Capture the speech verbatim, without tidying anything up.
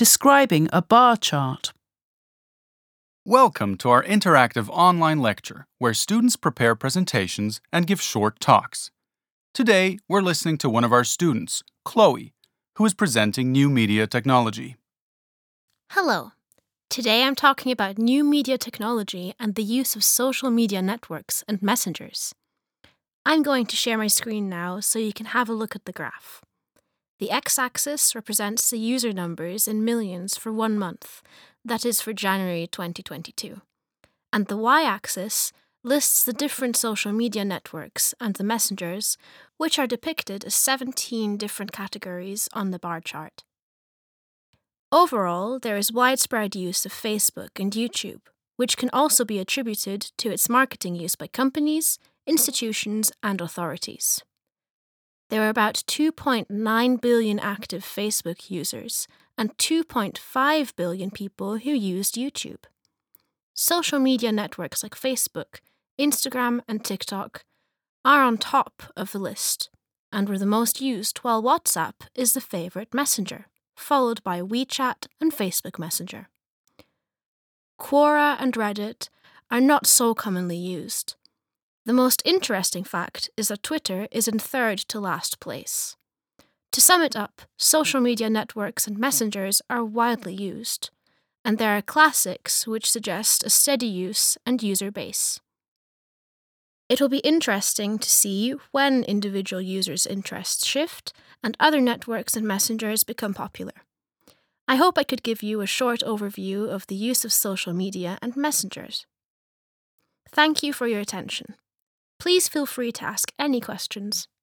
describing a bar chart. Welcome to our interactive online lecture, where students prepare presentations and give short talks. Today, we're listening to one of our students, Chloe, who is presenting new media technology. Hello. Today I'm talking about new media technology and the use of social media networks and messengers. I'm going to share my screen now so you can have a look at the graph. The x-axis represents the user numbers in millions for one month, that is for January twenty twenty-two. And the y-axis lists the different social media networks and the messengers, which are depicted as seventeen different categories on the bar chart. Overall, there is widespread use of Facebook and YouTube, which can also be attributed to its marketing use by companies, institutions, and authorities. There are about two point nine billion active Facebook users and two point five billion people who used YouTube. Social media networks like Facebook, Instagram, and TikTok are on top of the list and were the most used, while WhatsApp is the favorite messenger, followed by WeChat and Facebook Messenger. Quora and Reddit are not so commonly used. The most interesting fact is that Twitter is in third to last place. To sum it up, social media networks and messengers are widely used, and there are classics which suggest a steady use and user base. It will be interesting to see when individual users' interests shift and other networks and messengers become popular. I hope I could give you a short overview of the use of social media and messengers. Thank you for your attention. Please feel free to ask any questions.